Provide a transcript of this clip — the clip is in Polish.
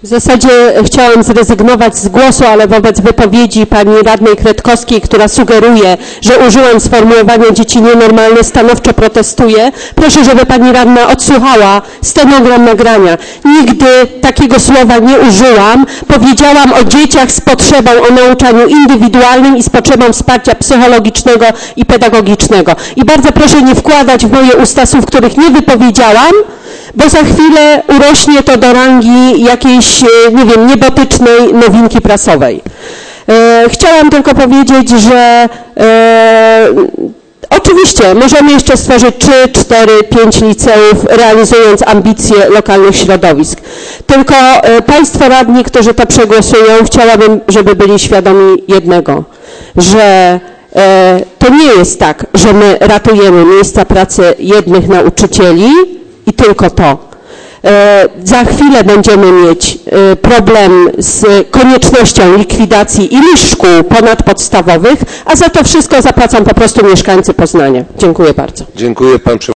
W zasadzie chciałam zrezygnować z głosu, ale wobec wypowiedzi pani radnej Kretkowskiej, która sugeruje, że użyłam sformułowania dzieci nienormalne, stanowczo protestuję. Proszę, żeby pani radna odsłuchała stenogram nagrania. Nigdy takiego słowa nie użyłam. Powiedziałam o dzieciach z potrzebą, o nauczaniu indywidualnym i z potrzebą wsparcia psychologicznego i pedagogicznego. I bardzo proszę nie wkładać w moje usta słów, których nie wypowiedziałam, bo za chwilę urośnie to do rangi jakiejś, nie wiem, niebotycznej nowinki prasowej. Chciałam tylko powiedzieć, że oczywiście możemy jeszcze stworzyć 3, 4, 5 liceów, realizując ambicje lokalnych środowisk. Tylko państwo radni, którzy to przegłosują, chciałabym, żeby byli świadomi jednego, że to nie jest tak, że my ratujemy miejsca pracy jednych nauczycieli, i tylko to. Za chwilę będziemy mieć problem z koniecznością likwidacji iluś szkół ponadpodstawowych, a za to wszystko zapłacą po prostu mieszkańcy Poznania. Dziękuję bardzo. Dziękuję. Pan